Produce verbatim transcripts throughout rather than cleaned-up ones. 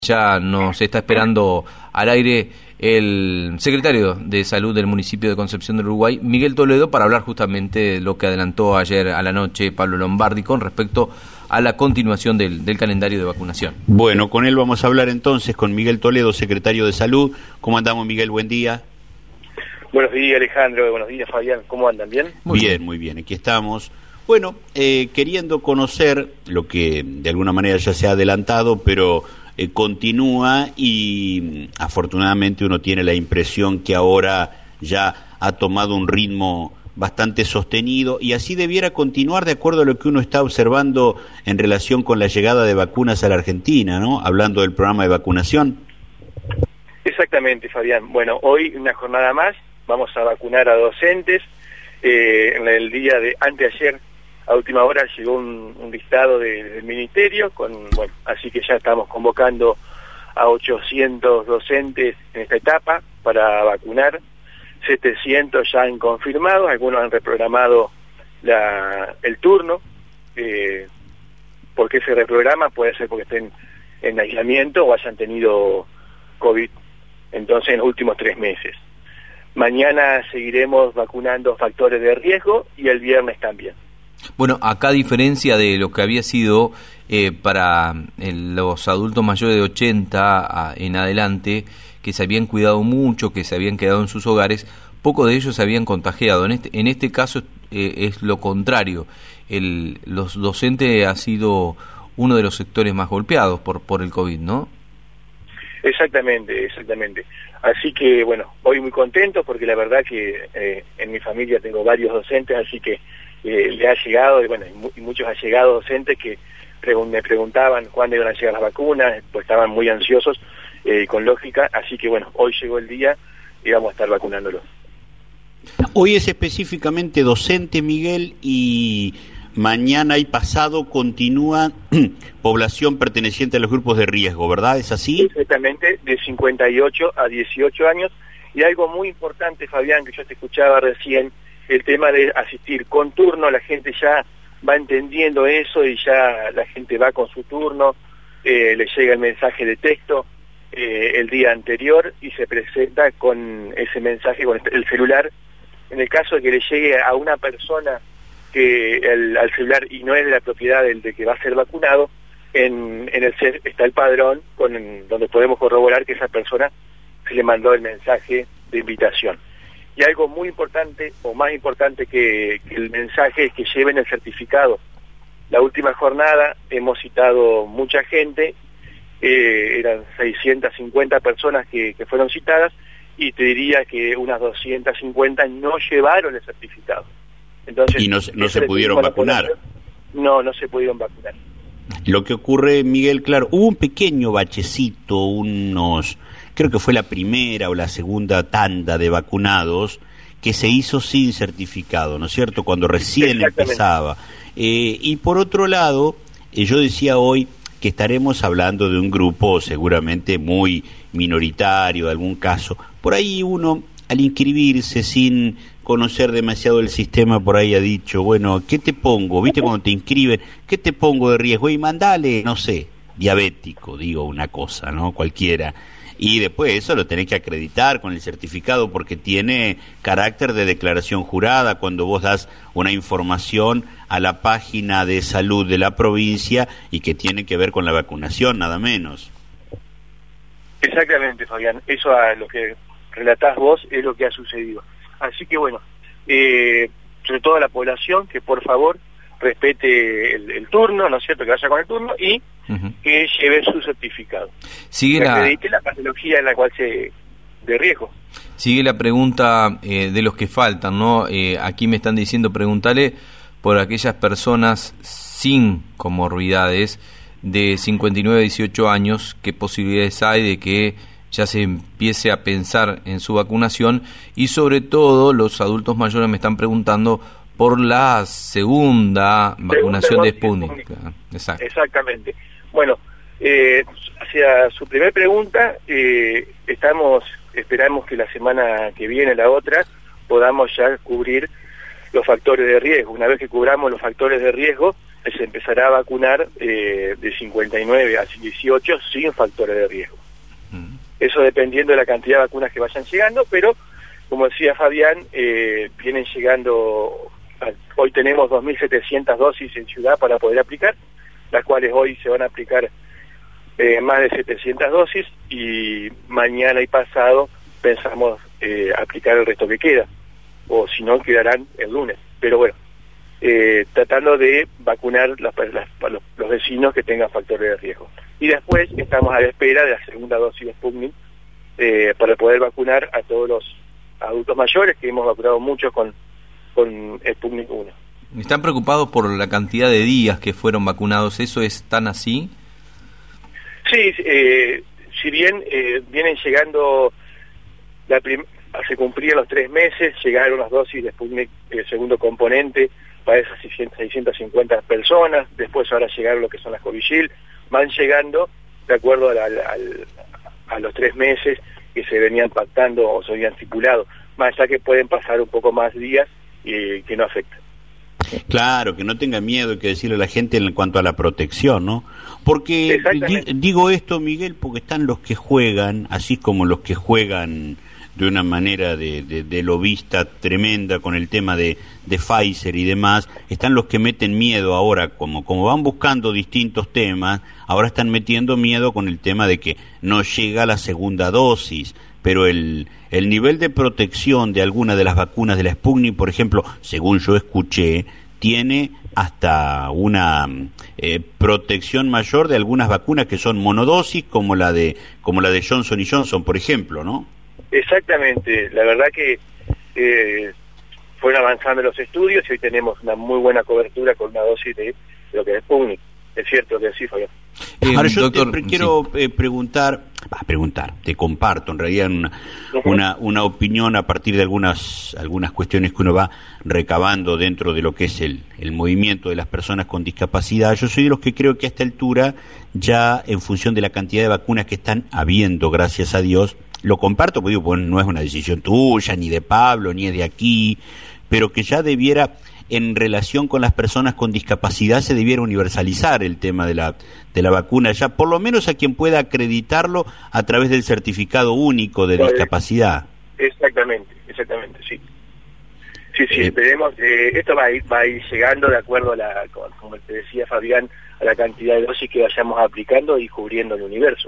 Ya nos está esperando al aire el secretario de Salud del municipio de Concepción del Uruguay, Miguel Toledo, para hablar justamente de lo que adelantó ayer a la noche Pablo Lombardi con respecto a la continuación del, del calendario de vacunación. Bueno, con él vamos a hablar entonces, con Miguel Toledo, secretario de Salud. ¿Cómo andamos, Miguel? Buen día. Buenos días, Alejandro. Buenos días, Fabián. ¿Cómo andan? ¿Bien? Muy bien, bien, muy bien. Aquí estamos. Bueno, eh, queriendo conocer lo que de alguna manera ya se ha adelantado, pero eh, continúa y afortunadamente uno tiene la impresión que ahora ya ha tomado un ritmo bastante sostenido y así debiera continuar de acuerdo a lo que uno está observando en relación con la llegada de vacunas a la Argentina, ¿no? Hablando del programa de vacunación. Exactamente, Fabián. Bueno, hoy una jornada más, vamos a vacunar a docentes. Eh, en el día de anteayer, a última hora, llegó un, un listado de, del ministerio, con bueno, así que ya estamos convocando a ochocientos docentes en esta etapa para vacunar. setecientos ya han confirmado, algunos han reprogramado la, el turno. Eh, ¿Por qué se reprograma? Puede ser porque estén en aislamiento o hayan tenido COVID, entonces en los últimos tres meses. Mañana seguiremos vacunando factores de riesgo y el viernes también. Bueno, acá a diferencia de lo que había sido eh, para eh, los adultos mayores de ochenta a, en adelante, que se habían cuidado mucho, que se habían quedado en sus hogares, pocos de ellos se habían contagiado. En este, en este caso eh, es lo contrario. El, los docentes ha sido uno de los sectores más golpeados por, por el COVID, ¿no? Exactamente, exactamente. Así que, bueno, hoy muy contento porque la verdad que eh, en mi familia tengo varios docentes, así que eh, le ha llegado, y bueno, y, mu y muchos allegados docentes que pregun me preguntaban cuándo iban a llegar las vacunas, pues estaban muy ansiosos, eh, con lógica, así que bueno, hoy llegó el día y vamos a estar vacunándolos. Hoy es específicamente docente, Miguel, y mañana y pasado continúa población perteneciente a los grupos de riesgo, ¿verdad? ¿Es así? Exactamente, de cincuenta y ocho a dieciocho años. Y algo muy importante, Fabián, que yo te escuchaba recién, el tema de asistir con turno. La gente ya va entendiendo eso y ya la gente va con su turno, eh, le llega el mensaje de texto eh, el día anterior y se presenta con ese mensaje, con el celular. En el caso de que le llegue a una persona que el, al celular y no es de la propiedad del de que va a ser vacunado, en, en el C E R está el padrón con donde podemos corroborar que esa persona se le mandó el mensaje de invitación. Y algo muy importante, o más importante que, que el mensaje, es que lleven el certificado. La última jornada hemos citado mucha gente, eh, eran seiscientas cincuenta personas que, que fueron citadas, y te diría que unas doscientas cincuenta no llevaron el certificado. Entonces, y no, no se pudieron vacunar. No, no se pudieron vacunar. Lo que ocurre, Miguel, claro, hubo un pequeño bachecito, unos, creo que fue la primera o la segunda tanda de vacunados que se hizo sin certificado, ¿no es cierto?, cuando recién empezaba. Eh, y por otro lado, eh, yo decía hoy que estaremos hablando de un grupo seguramente muy minoritario, de algún caso. Por ahí uno, al inscribirse sin conocer demasiado el sistema, por ahí ha dicho, bueno, ¿qué te pongo? ¿Viste cuando te inscriben? ¿Qué te pongo de riesgo? Y mandale, no sé, diabético, digo una cosa, ¿no? Cualquiera. Y después eso lo tenés que acreditar con el certificado porque tiene carácter de declaración jurada cuando vos das una información a la página de salud de la provincia y que tiene que ver con la vacunación, nada menos. Exactamente, Fabián. Eso a lo que relatás vos es lo que ha sucedido. Así que bueno, eh, sobre todo a la población, que por favor respete el, el turno, ¿no es cierto?, que vaya con el turno y uh-huh. que lleve su certificado. Sigue que la... acredite la patología en la cual se... de riesgo. Sigue la pregunta eh, de los que faltan, ¿no? Eh, aquí me están diciendo, preguntarle por aquellas personas sin comorbilidades de cincuenta y nueve a dieciocho años, qué posibilidades hay de que ya se empiece a pensar en su vacunación, y sobre todo los adultos mayores me están preguntando por la segunda, segunda vacunación de Sputnik. Exacto. Exactamente. Bueno, eh, hacia su primera pregunta, eh, estamos esperamos que la semana que viene, la otra, podamos ya cubrir los factores de riesgo. Una vez que cubramos los factores de riesgo, se empezará a vacunar eh, de cincuenta y nueve a dieciocho sin factores de riesgo. Mm. Eso dependiendo de la cantidad de vacunas que vayan llegando, pero como decía Fabián, eh, vienen llegando, hoy tenemos dos mil setecientas dosis en Ciudad para poder aplicar, las cuales hoy se van a aplicar eh, más de setecientas dosis, y mañana y pasado pensamos eh, aplicar el resto que queda, o si no quedarán el lunes, pero bueno, eh, tratando de vacunar las, las, los, los vecinos que tengan factores de riesgo. Y después estamos a la espera de la segunda dosis de Sputnik eh, para poder vacunar a todos los adultos mayores, que hemos vacunado mucho con, con Sputnik uno. ¿Están preocupados por la cantidad de días que fueron vacunados? ¿Eso es tan así? Sí, eh, si bien eh, vienen llegando, la prim se cumplían los tres meses, llegaron las dosis de Sputnik, el segundo componente, para esas seiscientas cincuenta personas, después ahora llegaron lo que son las Covishield, van llegando de acuerdo a, la, a, a los tres meses que se venían pactando o se habían estipulado, más allá que pueden pasar un poco más días y que no afecta. Claro, que no tenga miedo, hay que decirle a la gente en cuanto a la protección, ¿no? Porque di digo esto, Miguel, porque están los que juegan, así como los que juegan de una manera de, de, de lobista tremenda con el tema de, de Pfizer y demás, están los que meten miedo ahora, como, como van buscando distintos temas, ahora están metiendo miedo con el tema de que no llega la segunda dosis, pero el, el nivel de protección de alguna de las vacunas de la Sputnik, por ejemplo, según yo escuché, tiene hasta una eh, protección mayor de algunas vacunas que son monodosis, como la de como la de Johnson y Johnson, por ejemplo, ¿no? Exactamente, la verdad que eh, fueron avanzando los estudios y hoy tenemos una muy buena cobertura con una dosis de, de lo que es Sputnik. Es cierto que sí, Fabián. Eh, Ahora yo doctor, te quiero sí. eh, preguntar, ah, preguntar, te comparto en realidad una, uh-huh. una, una opinión a partir de algunas algunas cuestiones que uno va recabando dentro de lo que es el, el movimiento de las personas con discapacidad. Yo soy de los que creo que a esta altura, ya en función de la cantidad de vacunas que están habiendo, gracias a Dios, lo comparto, porque digo, pues no es una decisión tuya, ni de Pablo, ni es de aquí, pero que ya debiera, en relación con las personas con discapacidad, se debiera universalizar el tema de la de la vacuna, ya por lo menos a quien pueda acreditarlo a través del certificado único de discapacidad. Exactamente, exactamente, sí. Sí, sí, eh, esperemos, eh, esto va a, ir, va a ir llegando de acuerdo a la, como te decía Fabián, a la cantidad de dosis que vayamos aplicando y cubriendo el universo.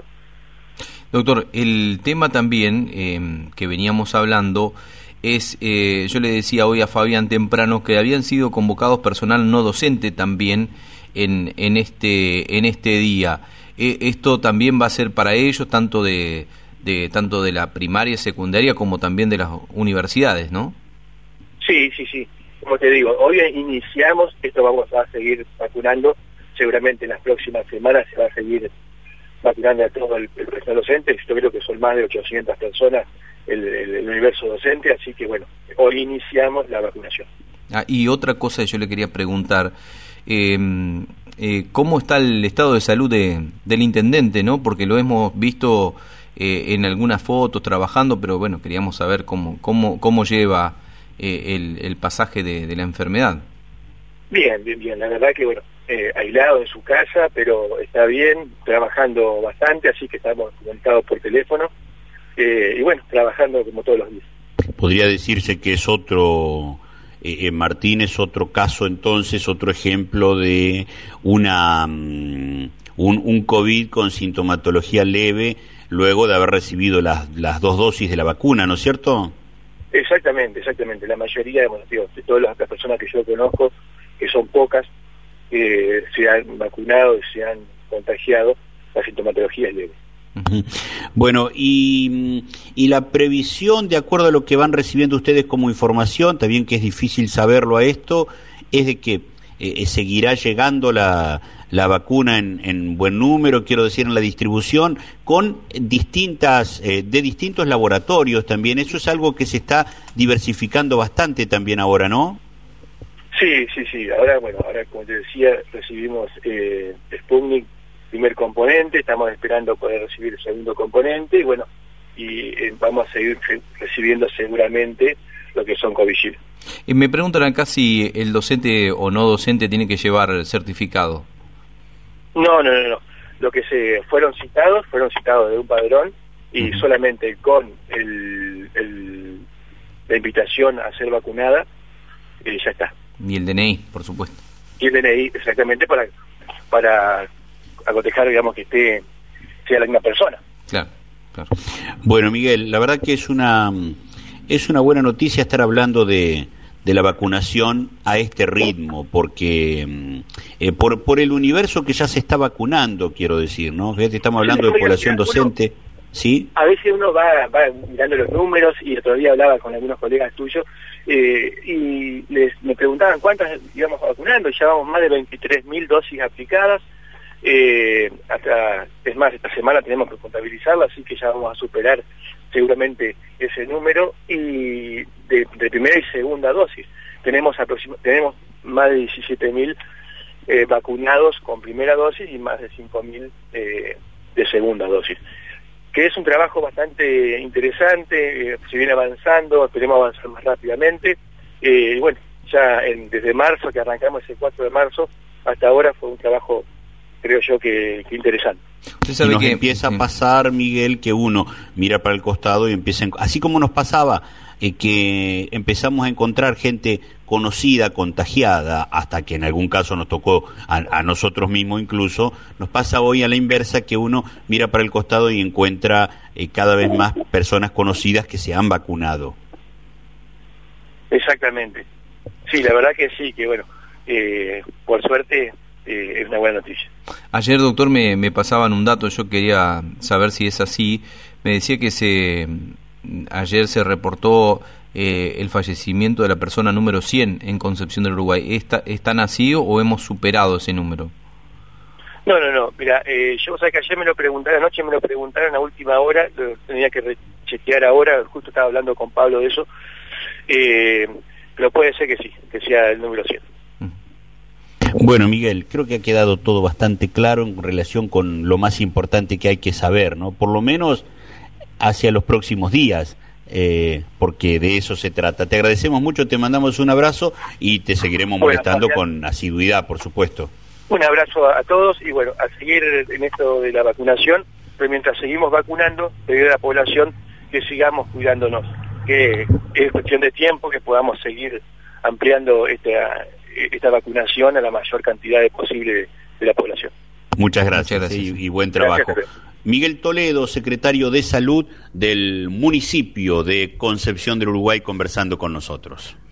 Doctor, el tema también eh, que veníamos hablando es, eh, yo le decía hoy a Fabián temprano que habían sido convocados personal no docente también en, en este en este día. Eh, esto también va a ser para ellos, tanto de, de tanto de la primaria y secundaria como también de las universidades, ¿no? Sí, sí, sí. Como te digo, hoy iniciamos, esto vamos a seguir vacunando, seguramente en las próximas semanas se va a seguir vacunando a todo el, el personal docente. Yo creo que son más de ochocientas personas el, el, el universo docente, así que bueno, hoy iniciamos la vacunación. Ah, y otra cosa que yo le quería preguntar, eh, eh, ¿cómo está el estado de salud de, del intendente, no? Porque lo hemos visto eh, en algunas fotos trabajando, pero bueno, queríamos saber cómo cómo cómo lleva eh, el, el pasaje de, de la enfermedad. Bien, bien, bien, la verdad que bueno, eh, aislado en su casa, pero está bien, trabajando bastante, así que estamos conectados por teléfono, eh, y bueno, trabajando como todos los días. Podría decirse que es otro, eh, Martín, es otro caso entonces, otro ejemplo de una um, un, un COVID con sintomatología leve, luego de haber recibido las, las dos dosis de la vacuna, ¿no es cierto? Exactamente, exactamente, la mayoría bueno, tío, de todas las personas que yo conozco, que son pocas, que eh, se han vacunado y se han contagiado, la sintomatología es leve. Uh-huh. Bueno, y, y la previsión, de acuerdo a lo que van recibiendo ustedes como información, también que es difícil saberlo a esto, es de que eh, seguirá llegando la, la vacuna en, en buen número, quiero decir, en la distribución, con distintas, eh, de distintos laboratorios también. Eso es algo que se está diversificando bastante también ahora, ¿no? Sí, sí, sí. Ahora, bueno, ahora como te decía, recibimos eh, Sputnik, primer componente, estamos esperando poder recibir el segundo componente, y bueno, y eh, vamos a seguir recibiendo seguramente lo que son Covishield. Y me preguntan acá si el docente o no docente tiene que llevar el certificado. No, no, no, no. Lo que se fueron citados, fueron citados de un padrón y uh-huh. solamente con el, el, la invitación a ser vacunada, eh, ya está. Y el D N I, por supuesto. Y el D N I, exactamente, para para acotejar, digamos, que esté sea la misma persona. Claro, claro. Bueno, Miguel, la verdad que es una es una buena noticia estar hablando de, de la vacunación a este ritmo, porque eh, por por el universo que ya se está vacunando, quiero decir, ¿no? Fíjate, estamos hablando de población docente, ¿sí? A veces uno va, va mirando los números, y el otro día hablaba con algunos colegas tuyos, eh, y les me preguntaban cuántas íbamos vacunando, y ya vamos más de veintitrés mil dosis aplicadas. Eh, hasta es más, esta semana tenemos que contabilizarla, así que ya vamos a superar seguramente ese número, y de, de primera y segunda dosis tenemos aproxim- tenemos más de diecisiete mil eh, vacunados con primera dosis y más de cinco mil eh, de segunda dosis, que es un trabajo bastante interesante. Eh, se viene avanzando, esperemos avanzar más rápidamente, eh, y bueno, ya en, desde marzo, que arrancamos ese cuatro de marzo, hasta ahora fue un trabajo, creo yo, que, que interesante. Usted sabe y nos que empieza sí. a pasar, Miguel, que uno mira para el costado y empieza, a, así como nos pasaba, eh, que empezamos a encontrar gente conocida, contagiada, hasta que en algún caso nos tocó a, a nosotros mismos incluso, nos pasa hoy a la inversa, que uno mira para el costado y encuentra eh, cada vez más personas conocidas que se han vacunado. Exactamente. Sí, la verdad que sí, que bueno, eh, por suerte eh, es una buena noticia. Ayer, doctor, me, me pasaban un dato, yo quería saber si es así. Me decía que se ayer se reportó eh, el fallecimiento de la persona número cien en Concepción del Uruguay. ¿Está, ¿Están así o hemos superado ese número? No, no, no. Mira, eh, yo, o sea, que ayer me lo preguntaron, anoche me lo preguntaron a última hora, lo tenía que chequear ahora, justo estaba hablando con Pablo de eso, eh, pero puede ser que sí, que sea el número cien. Bueno, Miguel, creo que ha quedado todo bastante claro en relación con lo más importante que hay que saber, ¿no? Por lo menos hacia los próximos días, eh, porque de eso se trata. Te agradecemos mucho, te mandamos un abrazo y te seguiremos bueno, molestando Fabián, con asiduidad, por supuesto. Un abrazo a, a todos y bueno, a seguir en esto de la vacunación, pero mientras seguimos vacunando, pedir a la población que sigamos cuidándonos, que es cuestión de tiempo, que podamos seguir ampliando esta... esta vacunación a la mayor cantidad de posible de, de la población. Muchas gracias, Muchas gracias. Y, y buen trabajo. Gracias. Miguel Toledo, secretario de Salud del municipio de Concepción del Uruguay, conversando con nosotros.